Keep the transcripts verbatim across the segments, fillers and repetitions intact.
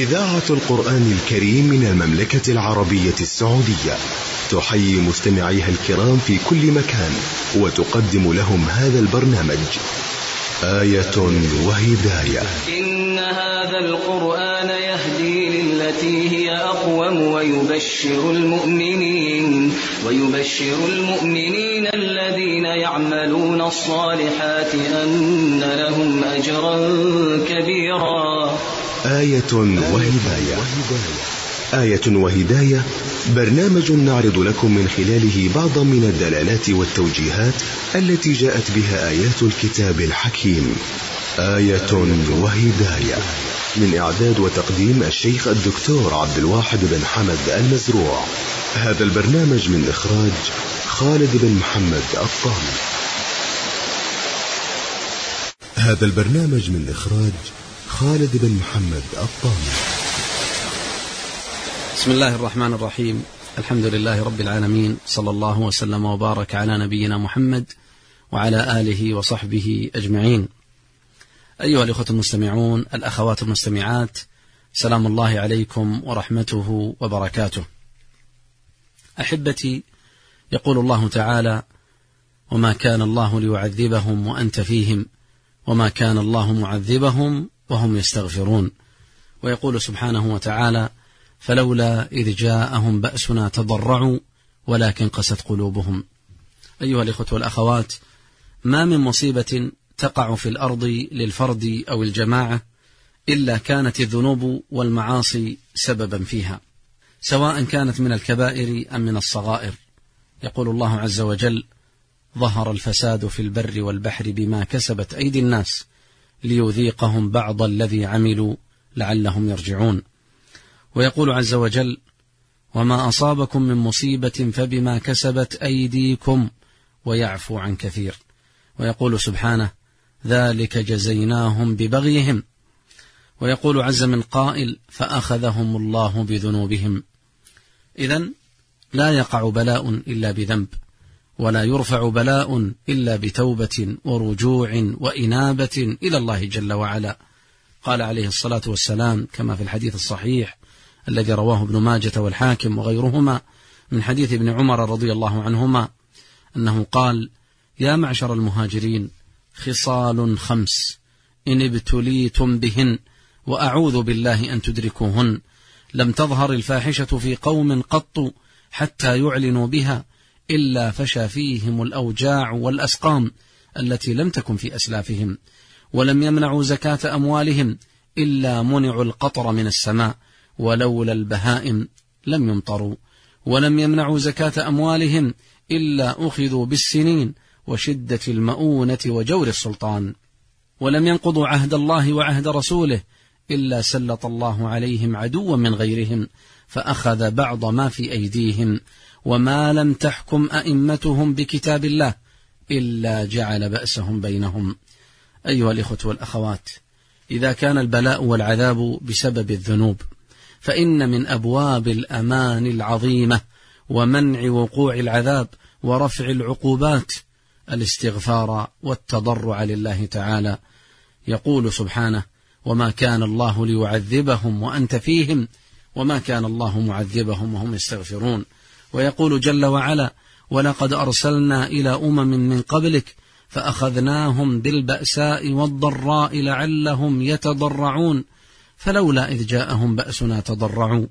إذاعة القرآن الكريم من المملكة العربية السعودية تحيي مستمعيها الكرام في كل مكان وتقدم لهم هذا البرنامج آية وهداية. إن هذا القرآن يهدي للتي هي أقوم ويبشر المؤمنين ويبشر المؤمنين الذين يعملون الصالحات أن لهم أجرا كبيرا. آية وهداية. آية وهداية برنامج نعرض لكم من خلاله بعضا من الدلالات والتوجيهات التي جاءت بها آيات الكتاب الحكيم. آية وهداية من إعداد وتقديم الشيخ الدكتور عبد الواحد بن حمد المزروع. هذا البرنامج من إخراج خالد بن محمد الطامي. هذا البرنامج من إخراج خالد بن محمد الطامي. بسم الله الرحمن الرحيم. الحمد لله رب العالمين، صلى الله وسلم وبارك على نبينا محمد وعلى آله وصحبه أجمعين. أيها الإخوة المستمعون، الأخوات المستمعات، سلام الله عليكم ورحمته وبركاته. أحبتي، يقول الله تعالى: وما كان الله ليعذبهم وأنت فيهم وما كان الله معذبهم وهم يستغفرون. ويقول سبحانه وتعالى: فلولا إذ جاءهم بأسنا تضرعوا ولكن قست قلوبهم. أيها الإخوة والأخوات، ما من مصيبة تقع في الأرض للفرد أو الجماعة إلا كانت الذنوب والمعاصي سببا فيها، سواء كانت من الكبائر أم من الصغائر. يقول الله عز وجل: ظهر الفساد في البر والبحر بما كسبت أيدي الناس ليذيقهم بعض الذي عملوا لعلهم يرجعون. ويقول عز وجل: وما أصابكم من مصيبة فبما كسبت أيديكم ويعفو عن كثير. ويقول سبحانه: ذلك جزيناهم ببغيهم. ويقول عز من قائل: فأخذهم الله بذنوبهم. إذن لا يقع بلاء إلا بذنب، ولا يرفع بلاء إلا بتوبة ورجوع وإنابة إلى الله جل وعلا. قال عليه الصلاة والسلام كما في الحديث الصحيح الذي رواه ابن ماجة والحاكم وغيرهما من حديث ابن عمر رضي الله عنهما أنه قال: يا معشر المهاجرين، خصال خمس إن ابتليتم بهن وأعوذ بالله أن تدركوهن. لم تظهر الفاحشة في قوم قط حتى يعلنوا بها إلا فشى فيهم الأوجاع والأسقام التي لم تكن في أسلافهم. ولم يمنعوا زكاة أموالهم إلا منعوا القطر من السماء، ولولا البهائم لم يمطروا. ولم يمنعوا زكاة أموالهم إلا أخذوا بالسنين وشدة المؤونة وجور السلطان. ولم ينقضوا عهد الله وعهد رسوله إلا سلط الله عليهم عدوا من غيرهم فأخذ بعض ما في أيديهم. وما لم تحكم أئمتهم بكتاب الله إلا جعل بأسهم بينهم. أيها الإخوة والأخوات، إذا كان البلاء والعذاب بسبب الذنوب، فإن من أبواب الأمان العظيمة ومنع وقوع العذاب ورفع العقوبات الاستغفار والتضرع لله تعالى. يقول سبحانه: وما كان الله ليعذبهم وأنت فيهم وما كان الله معذبهم وهم يستغفرون. ويقول جل وعلا: ولقد أرسلنا إلى أمم من قبلك فأخذناهم بالبأساء والضراء لعلهم يتضرعون فلولا إذ جاءهم بأسنا تضرعوا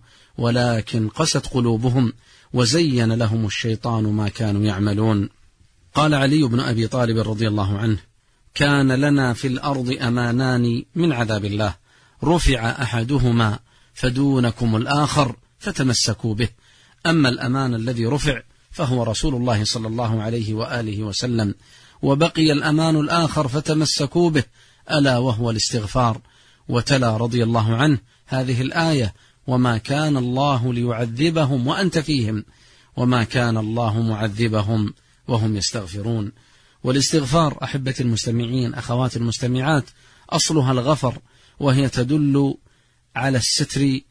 ولكن قست قلوبهم وزين لهم الشيطان ما كانوا يعملون. قال علي بن أبي طالب رضي الله عنه: كان لنا في الأرض أمانان من عذاب الله، رفع أحدهما فدونكم الآخر فتمسكوا به. أما الأمان الذي رفع فهو رسول الله صلى الله عليه وآله وسلم، وبقي الأمان الآخر فتمسكوا به ألا وهو الاستغفار. وتلا رضي الله عنه هذه الآية: وما كان الله ليعذبهم وأنت فيهم وما كان الله معذبهم وهم يستغفرون. والاستغفار أحبة المستمعين، أخوات المستمعات، أصلها الغفر، وهي تدل على الستر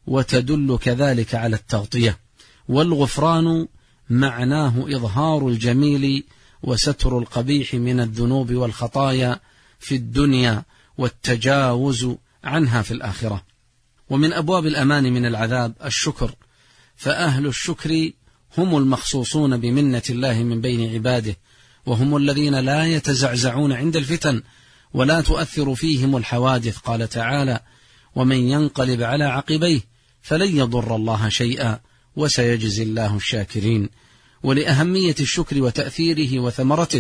وتدل كذلك على التغطية. والغفران معناه إظهار الجميل وستر القبيح من الذنوب والخطايا في الدنيا والتجاوز عنها في الآخرة. ومن أبواب الأمان من العذاب الشكر، فأهل الشكر هم المخصوصون بمنة الله من بين عباده، وهم الذين لا يتزعزعون عند الفتن ولا تؤثر فيهم الحوادث. قال تعالى: ومن ينقلب على عقبيه فلن يضر الله شيئا وسيجزي الله الشاكرين. ولأهمية الشكر وتأثيره وثمرته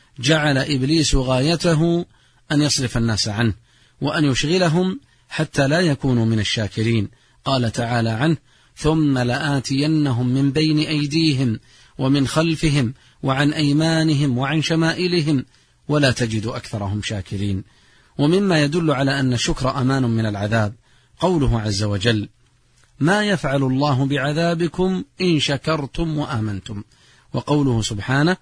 جعل إبليس غايته أن يصرف الناس عنه وأن يشغلهم حتى لا يكونوا من الشاكرين. قال تعالى عنه: ثم لآتينهم من بين أيديهم ومن خلفهم وعن أيمانهم وعن شمائلهم ولا تجد أكثرهم شاكرين. ومما يدل على أن الشكر أمان من العذاب قوله عز وجل: ما يفعل الله بعذابكم إن شكرتم وآمنتم. وقوله سبحانه: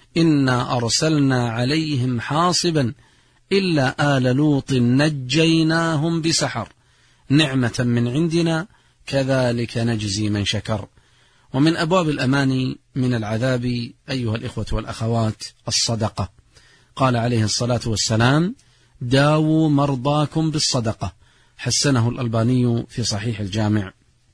إنا أرسلنا عليهم حاصبا إلا آل لوط نجيناهم بسحر نعمة من عندنا كذلك نجزي من شكر. ومن أبواب الأمان من العذاب أيها الإخوة والأخوات الصدقة. قال عليه الصلاة والسلام: داووا مرضاكم بالصدقة، حسنه الألباني في صحيح الجامع.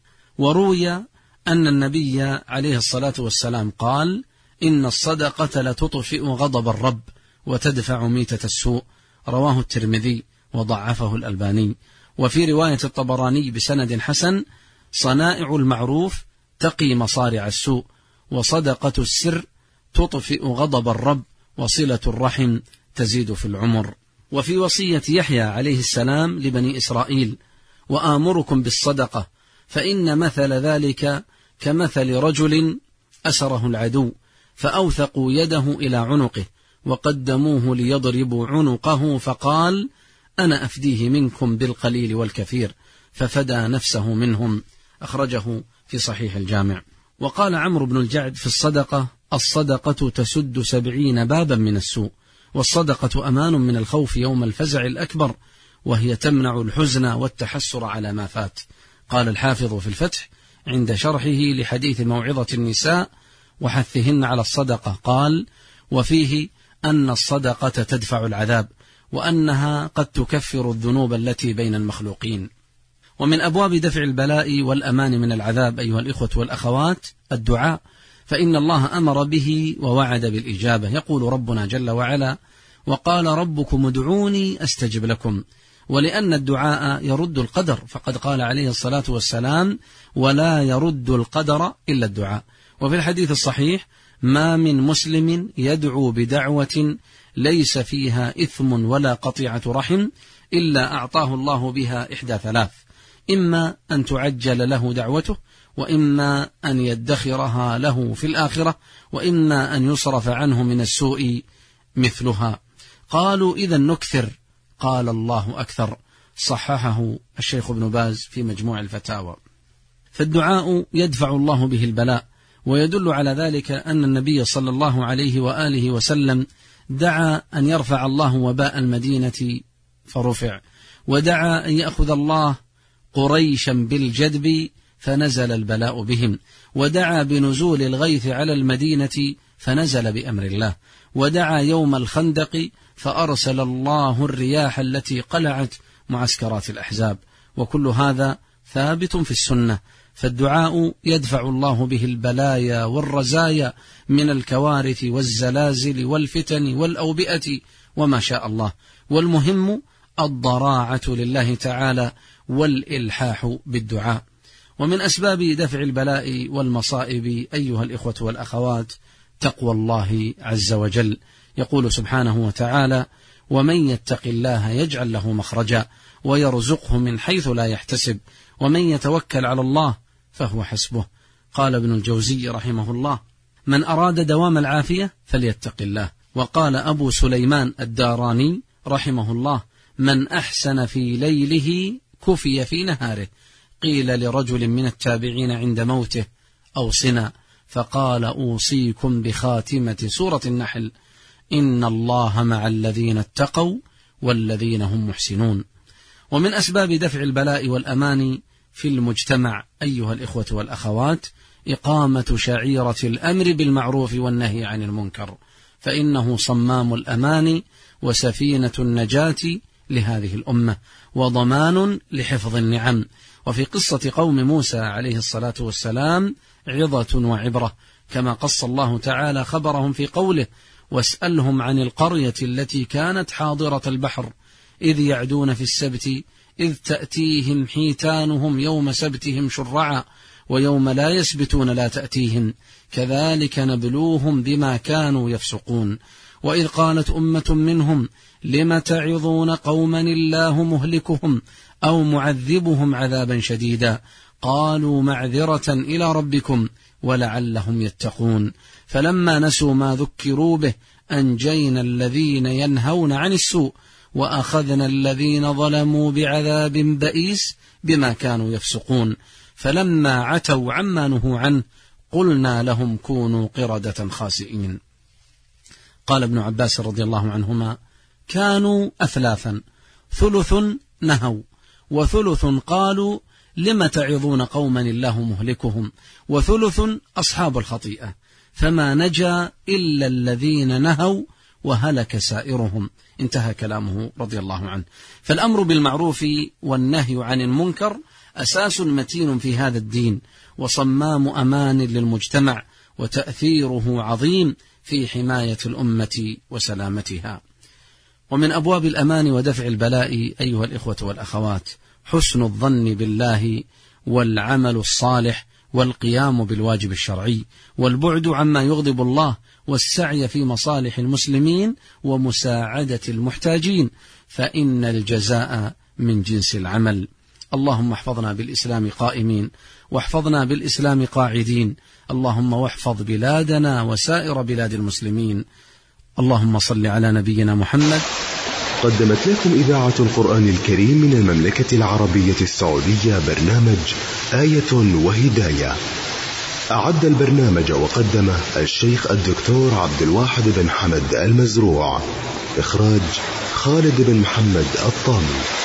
وروي أن النبي عليه الصلاة والسلام قال: إن الصدقة لتطفئ غضب الرب وتدفع ميتة السوء، رواه الترمذي وضعفه الألباني. وفي رواية الطبراني بسند حسن: صنائع المعروف تقي مصارع السوء، وصدقة السر تطفئ غضب الرب، وصلة الرحم تزيد في العمر. وفي وصية يحيى عليه السلام لبني إسرائيل: وآمركم بالصدقة فإن مثل ذلك كمثل رجل أسره العدو فأوثقوا يده إلى عنقه وقدموه ليضربوا عنقه فقال: أنا أفديه منكم بالقليل والكثير، ففدى نفسه منهم، أخرجه في صحيح الجامع. وقال عمرو بن الجعد في الصدقة: الصدقة تسد سبعين بابا من السوء، والصدقة أمان من الخوف يوم الفزع الأكبر، وهي تمنع الحزن والتحسر على ما فات. قال الحافظ في الفتح عند شرحه لحديث موعظة النساء وحثهن على الصدقة، قال: وفيه أن الصدقة تدفع العذاب، وأنها قد تكفر الذنوب التي بين المخلوقين. ومن أبواب دفع البلاء والأمان من العذاب أيها الإخوة والأخوات الدعاء، فإن الله أمر به ووعد بالإجابة. يقول ربنا جل وعلا: وقال ربكم ادعوني أستجب لكم. ولأن الدعاء يرد القدر، فقد قال عليه الصلاة والسلام: ولا يرد القدر إلا الدعاء. وفي الحديث الصحيح: ما من مسلم يدعو بدعوة ليس فيها إثم ولا قطيعة رحم إلا أعطاه الله بها إحدى ثلاث: إما أن تعجل له دعوته، وإما أن يدخرها له في الآخرة، وإما أن يصرف عنه من السوء مثلها. قالوا: إذا نكثر؟ قال: الله أكثر. صححه الشيخ ابن باز في مجموع الفتاوى. فالدعاء يدفع الله به البلاء، ويدل على ذلك أن النبي صلى الله عليه وآله وسلم دعا أن يرفع الله وباء المدينة فرفع، ودعا أن يأخذ الله قريشا بالجدب فنزل البلاء بهم، ودعا بنزول الغيث على المدينة فنزل بأمر الله، ودعا يوم الخندق فأرسل الله الرياح التي قلعت معسكرات الأحزاب. وكل هذا ثابت في السنة. فالدعاء يدفع الله به البلايا والرزايا من الكوارث والزلازل والفتن والأوبئة وما شاء الله. والمهم الضراعة لله تعالى والإلحاح بالدعاء. ومن أسباب دفع البلاء والمصائب أيها الإخوة والأخوات تقوى الله عز وجل. يقول سبحانه وتعالى: ومن يتق الله يجعل له مخرجا ويرزقه من حيث لا يحتسب ومن يتوكل على الله فهو حسبه. قال ابن الجوزي رحمه الله: من أراد دوام العافية فليتق الله. وقال أبو سليمان الداراني رحمه الله: من أحسن في ليله كفي في نهاره. قيل لرجل من التابعين عند موته: أوصنا، فقال: أوصيكم بخاتمة سورة النحل: إن الله مع الذين اتقوا والذين هم محسنون. ومن أسباب دفع البلاء والأمان في المجتمع أيها الإخوة والأخوات إقامة شعيرة الأمر بالمعروف والنهي عن المنكر، فإنه صمام الأمان وسفينة النجاة لهذه الأمة وضمان لحفظ النعم. وفي قصة قوم موسى عليه الصلاة والسلام عظة وعبرة، كما قص الله تعالى خبرهم في قوله: واسألهم عن القرية التي كانت حاضرة البحر إذ يعدون في السبت إذ تأتيهم حيتانهم يوم سبتهم شرعا ويوم لا يسبتون لا تأتيهم كذلك نبلوهم بما كانوا يفسقون. وإذ قالت أمة منهم لم تعظون قوما الله مهلكهم أو معذبهم عذابا شديدا قالوا معذرة إلى ربكم ولعلهم يتقون. فلما نسوا ما ذكروا به أنجينا الذين ينهون عن السوء وأخذنا الذين ظلموا بعذاب بئيس بما كانوا يفسقون. فلما عتوا عما نهوا عنه قلنا لهم كونوا قردة خاسئين. قال ابن عباس رضي الله عنهما: كانوا أثلاثا، ثلث نهوا وثلث قالوا لم تعظون قوما الله مهلكهم، وثلث أصحاب الخطيئة، فما نجا إلا الذين نهوا وهلك سائرهم. انتهى كلامه رضي الله عنه. فالأمر بالمعروف والنهي عن المنكر أساس متين في هذا الدين، وصمام أمان للمجتمع، وتأثيره عظيم في حماية الأمة وسلامتها. ومن أبواب الأمان ودفع البلاء أيها الإخوة والأخوات حسن الظن بالله والعمل الصالح والقيام بالواجب الشرعي والبعد عما يغضب الله والسعي في مصالح المسلمين ومساعدة المحتاجين، فإن الجزاء من جنس العمل. اللهم احفظنا بالإسلام قائمين، واحفظنا بالإسلام قاعدين، اللهم واحفظ بلادنا وسائر بلاد المسلمين. اللهم صل على نبينا محمد. قدمت لكم إذاعة القرآن الكريم من المملكة العربية السعودية برنامج آية وهداية. أعد البرنامج وقدمه الشيخ الدكتور عبد الواحد بن حمد المزروع. إخراج خالد بن محمد الطامي.